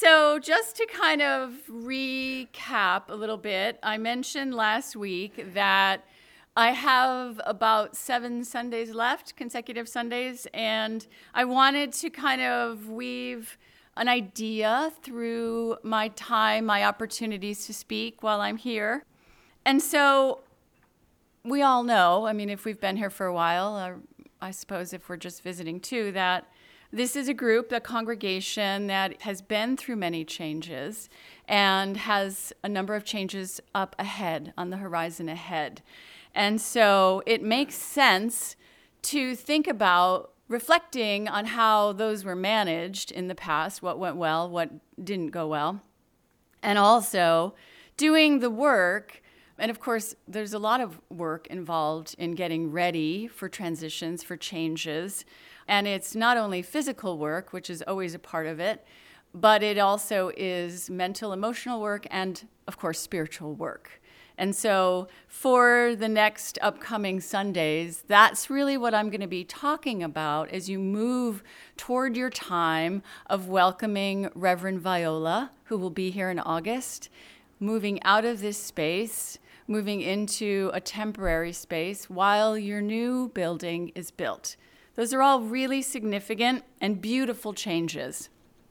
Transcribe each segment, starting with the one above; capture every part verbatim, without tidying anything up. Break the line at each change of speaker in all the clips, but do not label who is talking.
So just to kind of recap a little bit, I mentioned last week that I have about seven Sundays left, consecutive Sundays, and I wanted to kind of weave an idea through my time, my opportunities to speak while I'm here. And so we all know, I mean, if we've been here for a while, or I suppose if we're just visiting too, that this is a group, a congregation that has been through many changes and has a number of changes up ahead, on the horizon ahead. And so it makes sense to think about reflecting on how those were managed in the past, what went well, what didn't go well, and also doing the work. And of course, there's a lot of work involved in getting ready for transitions, for changes. And it's not only physical work, which is always a part of it, but it also is mental, emotional work, and of course, spiritual work. And so for the next upcoming Sundays, that's really what I'm going to be talking about as you move toward your time of welcoming Reverend Viola, who will be here in August, moving out of this space, moving into a temporary space while your new building is built. Those are all really significant and beautiful changes.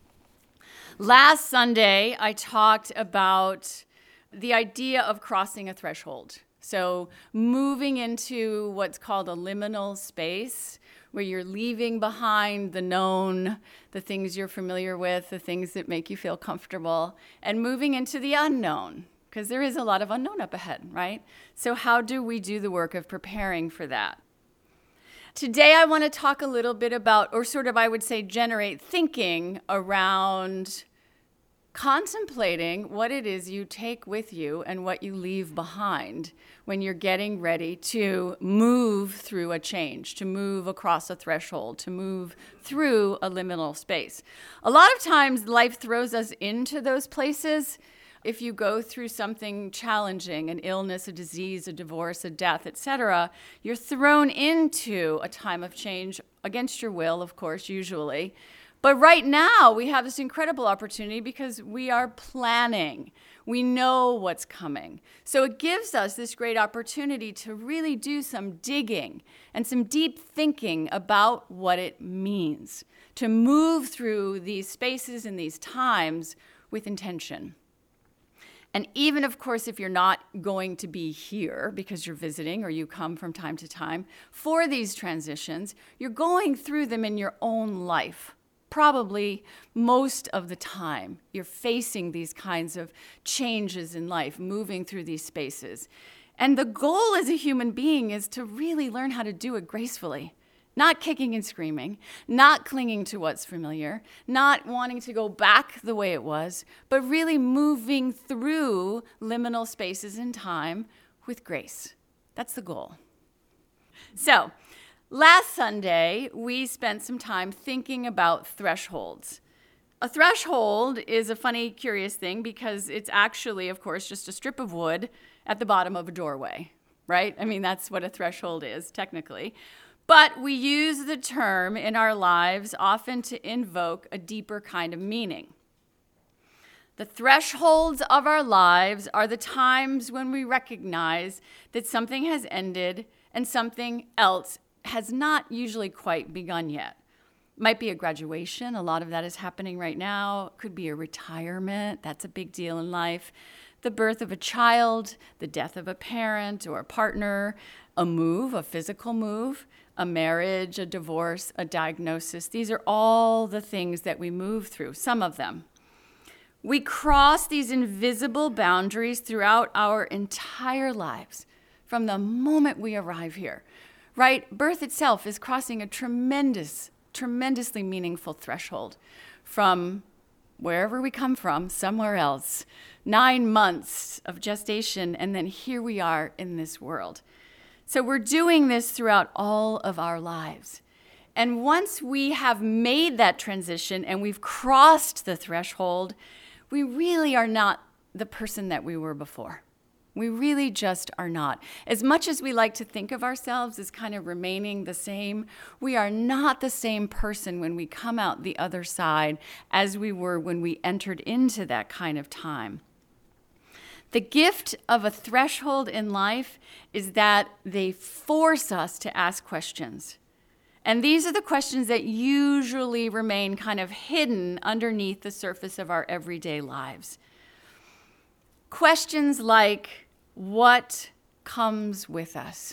Last Sunday, I talked about the idea of crossing a threshold. So moving into what's called a liminal space, where you're leaving behind the known, the things you're familiar with, the things that make you feel comfortable, and moving into the unknown, because there is a lot of unknown up ahead, right? So how do we do the work of preparing for that? Today, I want to talk a little bit about, or sort of, I would say, generate thinking around contemplating what it is you take with you and what you leave behind when you're getting ready to move through a change, to move across a threshold, to move through a liminal space. A lot of times, life throws us into those places. If you go through something challenging, an illness, a disease, a divorce, a death, et cetera, you're thrown into a time of change against your will, of course, usually. But right now, we have this incredible opportunity because we are planning. We know what's coming. So it gives us this great opportunity to really do some digging and some deep thinking about what it means to move through these spaces and these times with intention. And even, of course, if you're not going to be here because you're visiting or you come from time to time for these transitions, you're going through them in your own life. Probably most of the time, you're facing these kinds of changes in life, moving through these spaces. And the goal as a human being is to really learn how to do it gracefully. Not kicking and screaming, not clinging to what's familiar, not wanting to go back the way it was, but really moving through liminal spaces in time with grace. That's the goal. So, last Sunday, we spent some time thinking about thresholds. A threshold is a funny, curious thing because it's actually, of course, just a strip of wood at the bottom of a doorway, right? I mean, that's what a threshold is, technically. But we use the term in our lives often to invoke a deeper kind of meaning. The thresholds of our lives are the times when we recognize that something has ended and something else has not usually quite begun yet. Might be a graduation. A lot of that is happening right now. Could be a retirement. That's a big deal in life. The birth of a child, the death of a parent or a partner, a move, a physical move, a marriage, a divorce, a diagnosis. These are all the things that we move through, some of them. We cross these invisible boundaries throughout our entire lives from the moment we arrive here, right? Birth itself is crossing a tremendous, tremendously meaningful threshold from wherever we come from, somewhere else, nine months of gestation, and then here we are in this world. So we're doing this throughout all of our lives. And once we have made that transition and we've crossed the threshold, we really are not the person that we were before. We really just are not. As much as we like to think of ourselves as kind of remaining the same, we are not the same person when we come out the other side as we were when we entered into that kind of time. The gift of a threshold in life is that they force us to ask questions. And these are the questions that usually remain kind of hidden underneath the surface of our everyday lives. Questions like, what comes with us?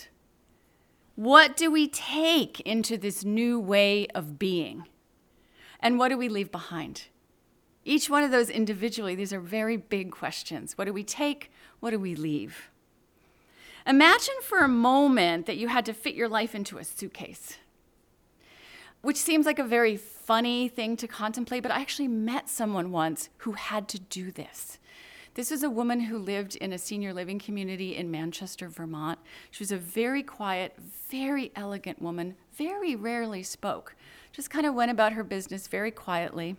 What do we take into this new way of being? And what do we leave behind? Each one of those individually, these are very big questions. What do we take? What do we leave? Imagine for a moment that you had to fit your life into a suitcase, which seems like a very funny thing to contemplate, but I actually met someone once who had to do this. This was a woman who lived in a senior living community in Manchester, Vermont. She was a very quiet, very elegant woman, very rarely spoke, just kind of went about her business very quietly.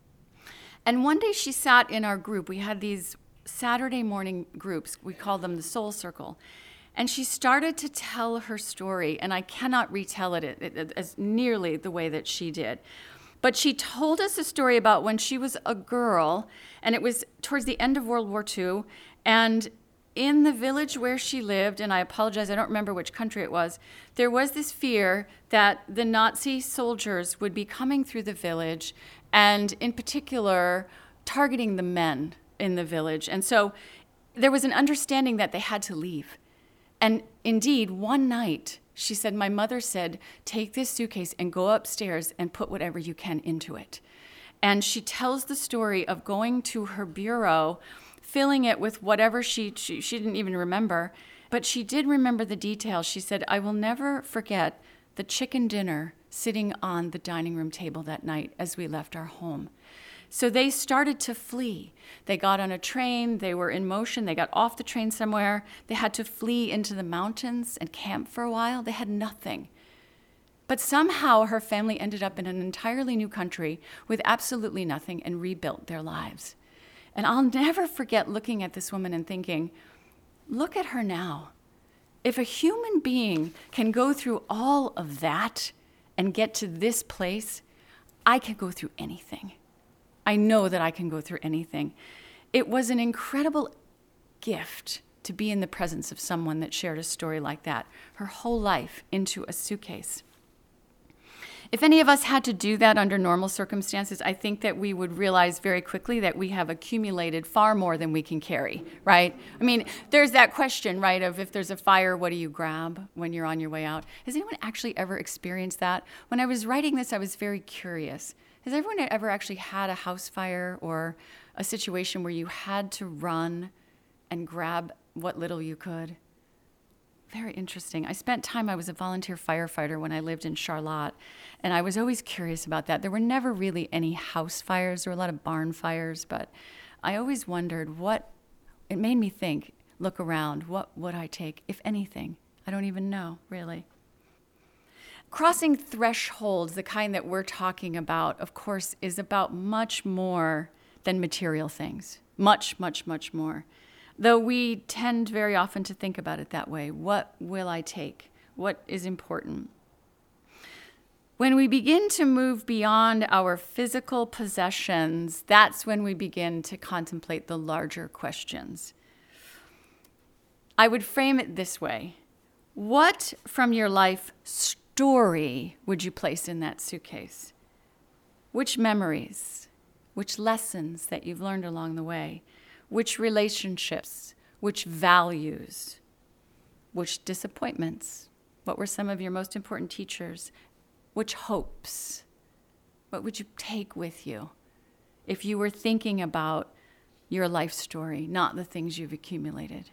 And one day she sat in our group. We had these Saturday morning groups. We called them the Soul Circle. And she started to tell her story, and I cannot retell it, it, it as nearly the way that she did. But she told us a story about when she was a girl, and it was towards the end of World War Two, and in the village where she lived, and I apologize, I don't remember which country it was, there was this fear that the Nazi soldiers would be coming through the village, and in particular, targeting the men in the village. And so there was an understanding that they had to leave. And indeed, one night, she said, my mother said, take this suitcase and go upstairs and put whatever you can into it. And she tells the story of going to her bureau, filling it with whatever she, she, she didn't even remember, but she did remember the details. She said, I will never forget the chicken dinner sitting on the dining room table that night as we left our home. So they started to flee. They got on a train, they were in motion, they got off the train somewhere. They had to flee into the mountains and camp for a while. They had nothing. But somehow her family ended up in an entirely new country with absolutely nothing and rebuilt their lives. And I'll never forget looking at this woman and thinking, look at her now. If a human being can go through all of that and get to this place, I can go through anything. I know that I can go through anything. It was an incredible gift to be in the presence of someone that shared a story like that, her whole life into a suitcase. If any of us had to do that under normal circumstances, I think that we would realize very quickly that we have accumulated far more than we can carry, right? I mean, there's that question, right, of if there's a fire, what do you grab when you're on your way out? Has anyone actually ever experienced that? When I was writing this, I was very curious. Has everyone ever actually had a house fire or a situation where you had to run and grab what little you could? Very interesting. I spent time, I was a volunteer firefighter when I lived in Charlotte, and I was always curious about that. There were never really any house fires. There were a lot of barn fires, but I always wondered what, it made me think, look around, what would I take, if anything? I don't even know, really. Crossing thresholds, the kind that we're talking about, of course, is about much more than material things. Much, much, much more. Though we tend very often to think about it that way. What will I take? What is important? When we begin to move beyond our physical possessions, that's when we begin to contemplate the larger questions. I would frame it this way. What from your life story would you place in that suitcase? Which memories, which lessons that you've learned along the way, which relationships, which values, which disappointments, what were some of your most important teachers, which hopes, what would you take with you if you were thinking about your life story, not the things you've accumulated?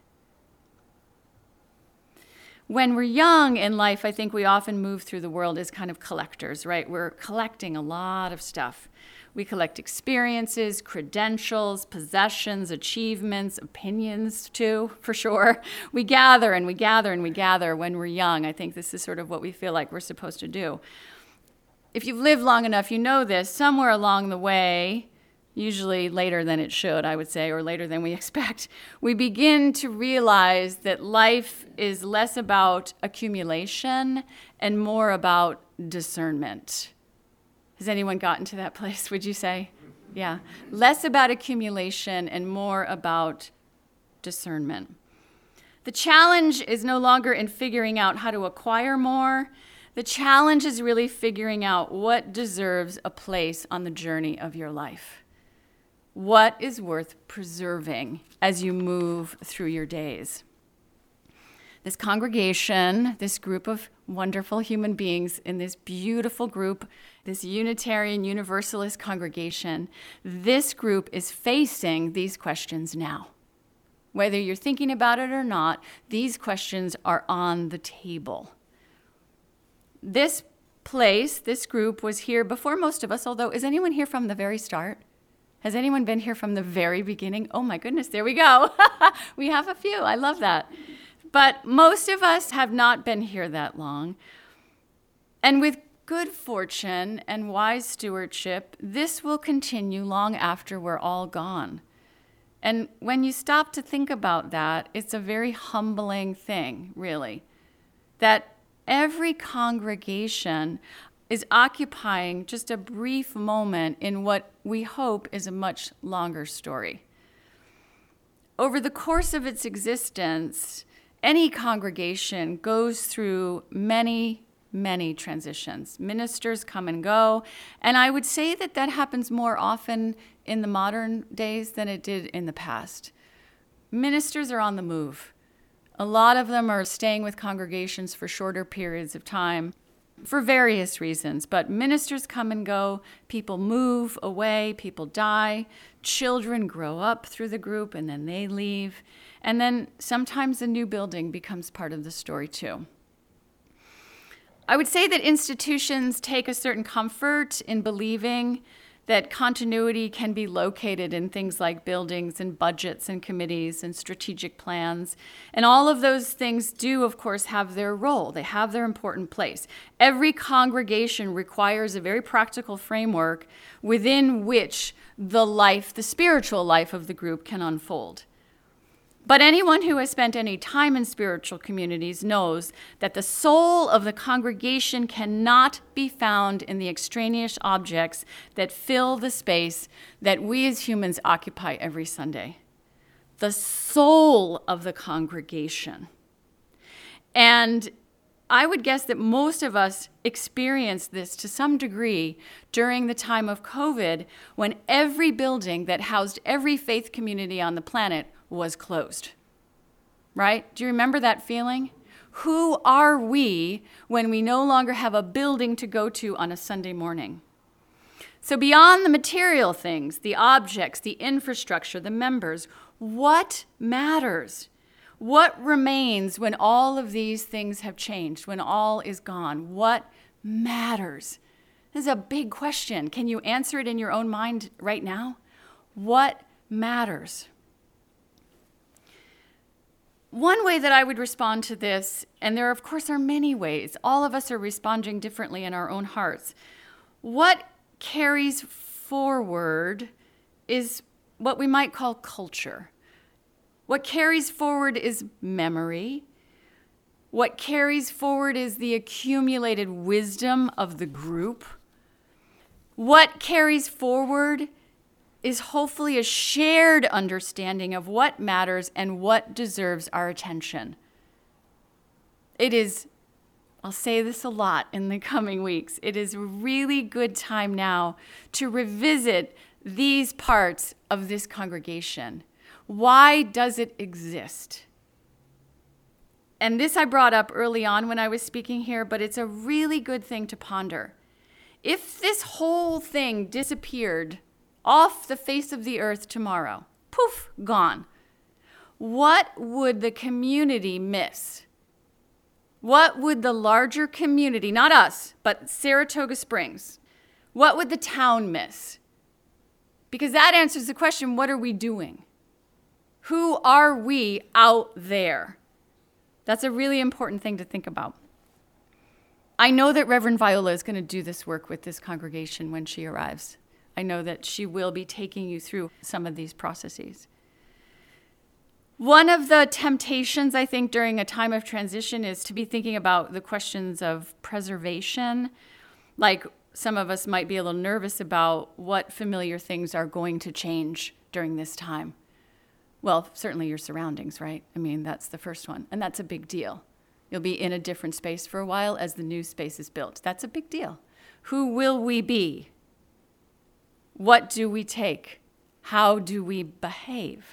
When we're young in life, I think we often move through the world as kind of collectors, right? We're collecting a lot of stuff. We collect experiences, credentials, possessions, achievements, opinions too, for sure. We gather and we gather and we gather when we're young. I think this is sort of what we feel like we're supposed to do. If you've lived long enough, you know this. Somewhere along the way, usually later than it should, I would say, or later than we expect, we begin to realize that life is less about accumulation and more about discernment. Has anyone gotten to that place, would you say? Yeah. Less about accumulation and more about discernment. The challenge is no longer in figuring out how to acquire more. The challenge is really figuring out what deserves a place on the journey of your life. What is worth preserving as you move through your days? This congregation, this group of wonderful human beings in this beautiful group, this Unitarian Universalist congregation, this group is facing these questions now. Whether you're thinking about it or not, these questions are on the table. This place, this group was here before most of us, although is anyone here from the very start? Has anyone been here from the very beginning? Oh my goodness, there we go. We have a few, I love that. But most of us have not been here that long. And with good fortune and wise stewardship, this will continue long after we're all gone. And when you stop to think about that, it's a very humbling thing, really, that every congregation is occupying just a brief moment in what we hope is a much longer story. Over the course of its existence, any congregation goes through many, many transitions. Ministers come and go, and I would say that that happens more often in the modern days than it did in the past. Ministers are on the move. A lot of them are staying with congregations for shorter periods of time for various reasons, but ministers come and go, people move away, people die, children grow up through the group and then they leave, and then sometimes a new building becomes part of the story too. I would say that institutions take a certain comfort in believing that continuity can be located in things like buildings and budgets and committees and strategic plans. And all of those things do, of course, have their role. They have their important place. Every congregation requires a very practical framework within which the life, the spiritual life of the group can unfold. But anyone who has spent any time in spiritual communities knows that the soul of the congregation cannot be found in the extraneous objects that fill the space that we as humans occupy every Sunday. The soul of the congregation. And I would guess that most of us experienced this to some degree during the time of COVID, when every building that housed every faith community on the planet was closed, right? Do you remember that feeling? Who are we when we no longer have a building to go to on a Sunday morning? So beyond the material things, the objects, the infrastructure, the members, what matters? What remains when all of these things have changed, when all is gone? What matters? This is a big question. Can you answer it in your own mind right now? What matters? One way that I would respond to this, and there of course are many ways, all of us are responding differently in our own hearts. What carries forward is what we might call culture. What carries forward is memory. What carries forward is the accumulated wisdom of the group. What carries forward is hopefully a shared understanding of what matters and what deserves our attention. It is, I'll say this a lot in the coming weeks, it is a really good time now to revisit these parts of this congregation. Why does it exist? And this I brought up early on when I was speaking here, but it's a really good thing to ponder. If this whole thing disappeared off the face of the earth tomorrow, poof, gone, what would the community miss? What would the larger community, not us, but Saratoga Springs, what would the town miss? Because that answers the question, what are we doing? Who are we out there? That's a really important thing to think about. I know that Reverend Viola is going to do this work with this congregation when she arrives. I know that she will be taking you through some of these processes. One of the temptations, I think, during a time of transition is to be thinking about the questions of preservation. Like some of us might be a little nervous about what familiar things are going to change during this time. Well, certainly your surroundings, right? I mean, that's the first one. And that's a big deal. You'll be in a different space for a while as the new space is built. That's a big deal. Who will we be? What do we take? How do we behave?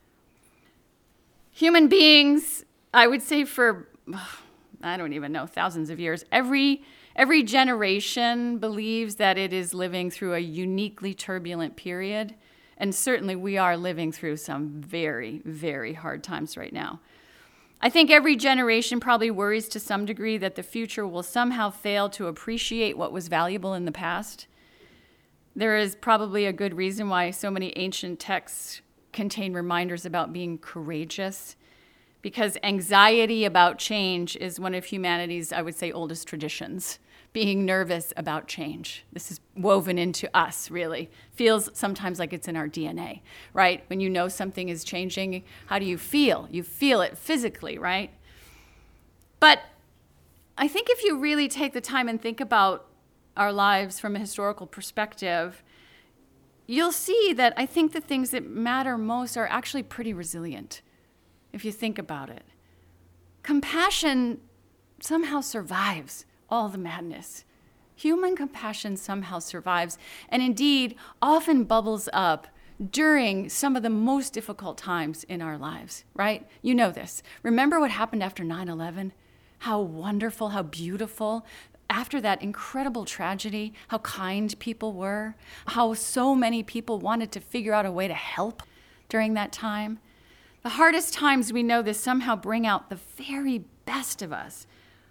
Human beings, I would say for, I don't even know, thousands of years, every every generation believes that it is living through a uniquely turbulent period. And certainly we are living through some very, very hard times right now. I think every generation probably worries to some degree that the future will somehow fail to appreciate what was valuable in the past. There is probably a good reason why so many ancient texts contain reminders about being courageous, because anxiety about change is one of humanity's, I would say, oldest traditions. Being nervous about change. This is woven into us, really. Feels sometimes like it's in our D N A, right? When you know something is changing, how do you feel? You feel it physically, right? But I think if you really take the time and think about our lives from a historical perspective, you'll see that I think the things that matter most are actually pretty resilient, if you think about it. Compassion somehow survives all the madness. Human compassion somehow survives, and indeed often bubbles up during some of the most difficult times in our lives, right? You know this. Remember what happened after nine eleven? How wonderful, how beautiful. After that incredible tragedy, how kind people were, how so many people wanted to figure out a way to help during that time. The hardest times, we know this, somehow bring out the very best of us.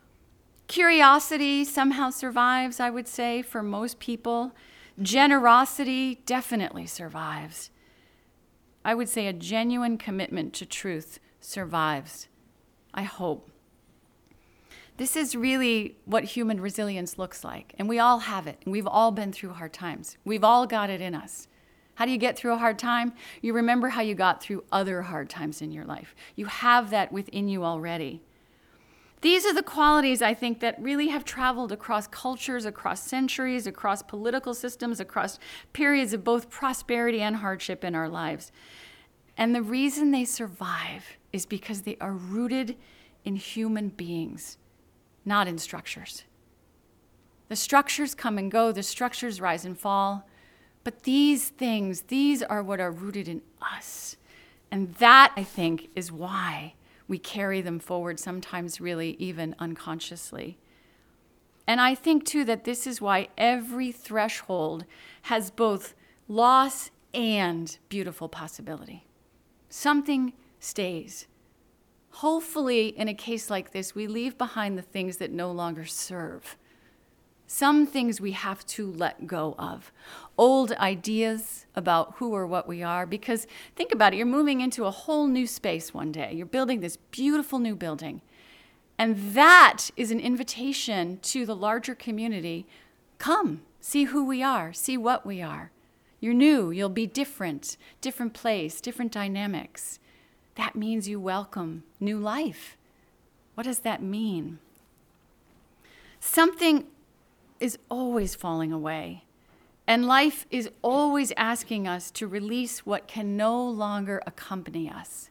Curiosity somehow survives, I would say, for most people. Generosity definitely survives. I would say a genuine commitment to truth survives. I hope. This is really what human resilience looks like, and we all have it, and we've all been through hard times. We've all got it in us. How do you get through a hard time? You remember how you got through other hard times in your life. You have that within you already. These are the qualities, I think, that really have traveled across cultures, across centuries, across political systems, across periods of both prosperity and hardship in our lives. And the reason they survive is because they are rooted in human beings, not in structures. The structures come and go, the structures rise and fall, but these things, these are what are rooted in us. And that, I think, is why we carry them forward, sometimes really even unconsciously. And I think, too, that this is why every threshold has both loss and beautiful possibility. Something stays. Hopefully, in a case like this, we leave behind the things that no longer serve. Some things we have to let go of. Old ideas about who or what we are, because think about it, you're moving into a whole new space one day. You're building this beautiful new building. And that is an invitation to the larger community. Come, see who we are, see what we are. You're new, you'll be different, different place, different dynamics. That means you welcome new life. What does that mean? Something is always falling away. And life is always asking us to release what can no longer accompany us.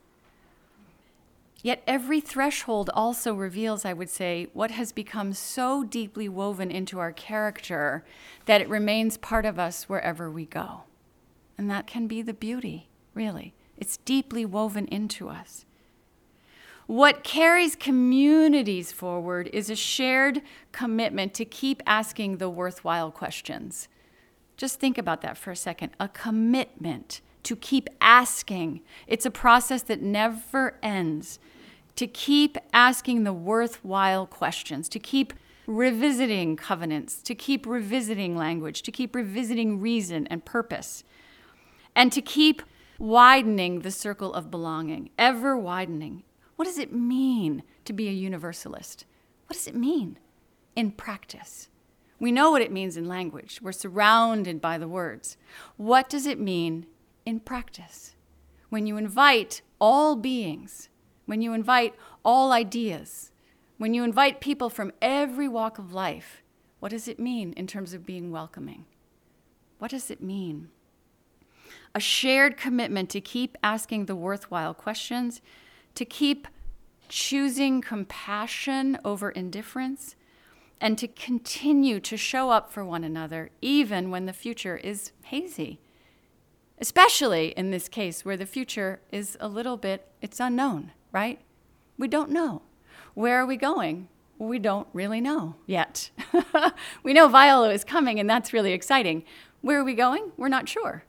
Yet every threshold also reveals, I would say, what has become so deeply woven into our character that it remains part of us wherever we go. And that can be the beauty, really. It's deeply woven into us. What carries communities forward is a shared commitment to keep asking the worthwhile questions. Just think about that for a second. A commitment to keep asking. It's a process that never ends. To keep asking the worthwhile questions, to keep revisiting covenants, to keep revisiting language, to keep revisiting reason and purpose, and to keep widening the circle of belonging, ever widening. What does it mean to be a universalist? What does it mean in practice? We know what it means in language. We're surrounded by the words. What does it mean in practice? When you invite all beings, when you invite all ideas, when you invite people from every walk of life, what does it mean in terms of being welcoming? What does it mean? A shared commitment to keep asking the worthwhile questions, to keep choosing compassion over indifference, and to continue to show up for one another even when the future is hazy. Especially in this case where the future is a little bit, it's unknown, right? We don't know. Where are we going? We don't really know yet. We know Viola is coming, and that's really exciting. Where are we going? We're not sure.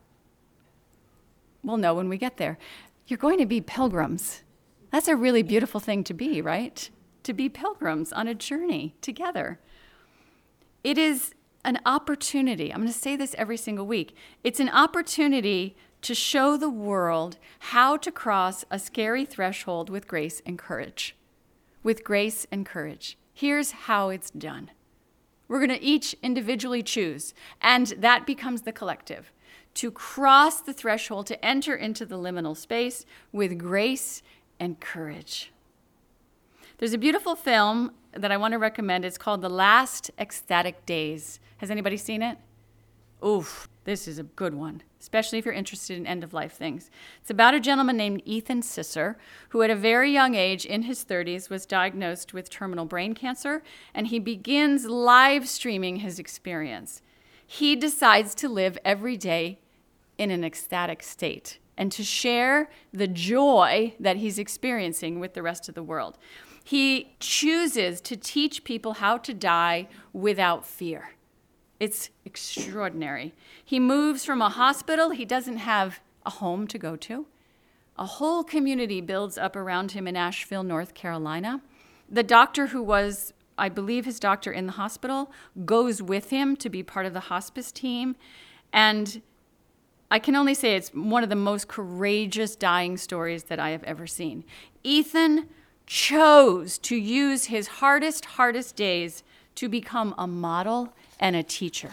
We'll know when we get there. You're going to be pilgrims. That's a really beautiful thing to be, right? To be pilgrims on a journey together. It is an opportunity. I'm going to say this every single week. It's an opportunity to show the world how to cross a scary threshold with grace and courage. With grace and courage. Here's how it's done. We're going to each individually choose, and that becomes the collective, to cross the threshold, to enter into the liminal space with grace and courage. There's a beautiful film that I want to recommend. It's called The Last Ecstatic Days. Has anybody seen it? Oof, this is a good one, especially if you're interested in end-of-life things. It's about a gentleman named Ethan Sisser, who at a very young age, in his thirties, was diagnosed with terminal brain cancer, and he begins live streaming his experience. He decides to live every day in an ecstatic state and to share the joy that he's experiencing with the rest of the world. He chooses to teach people how to die without fear. It's extraordinary. He moves from a hospital. He doesn't have a home to go to. A whole community builds up around him in Asheville, North Carolina. The doctor who was, I believe, his doctor in the hospital goes with him to be part of the hospice team. And I can only say it's one of the most courageous dying stories that I have ever seen. Ethan chose to use his hardest, hardest days to become a model and a teacher.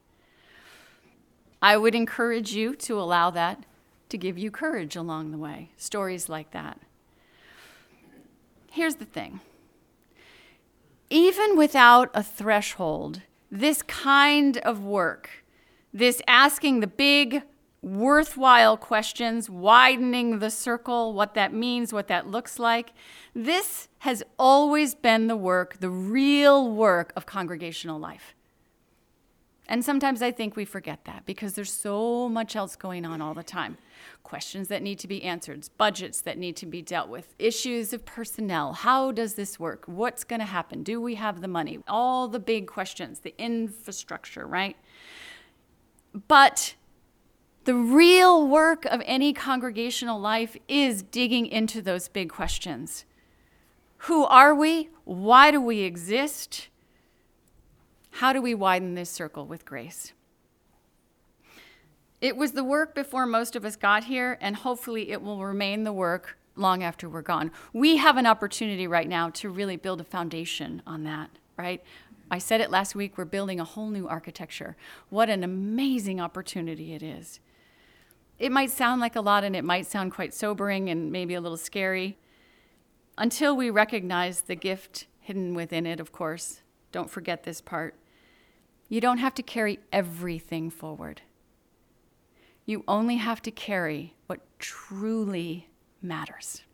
I would encourage you to allow that to give you courage along the way, stories like that. Here's the thing. Even without a threshold, this kind of work, this asking the big, worthwhile questions, widening the circle, what that means, what that looks like, this has always been the work, the real work of congregational life. And sometimes I think we forget that because there's so much else going on all the time. Questions that need to be answered, budgets that need to be dealt with, issues of personnel. How does this work? What's going to happen? Do we have the money? All the big questions, the infrastructure, right? But the real work of any congregational life is digging into those big questions. Who are we? Why do we exist? How do we widen this circle with grace? It was the work before most of us got here, and hopefully it will remain the work long after we're gone. We have an opportunity right now to really build a foundation on that, right? I said it last week, we're building a whole new architecture. What an amazing opportunity it is. It might sound like a lot, and it might sound quite sobering and maybe a little scary, until we recognize the gift hidden within it, of course. Don't forget this part. You don't have to carry everything forward. You only have to carry what truly matters.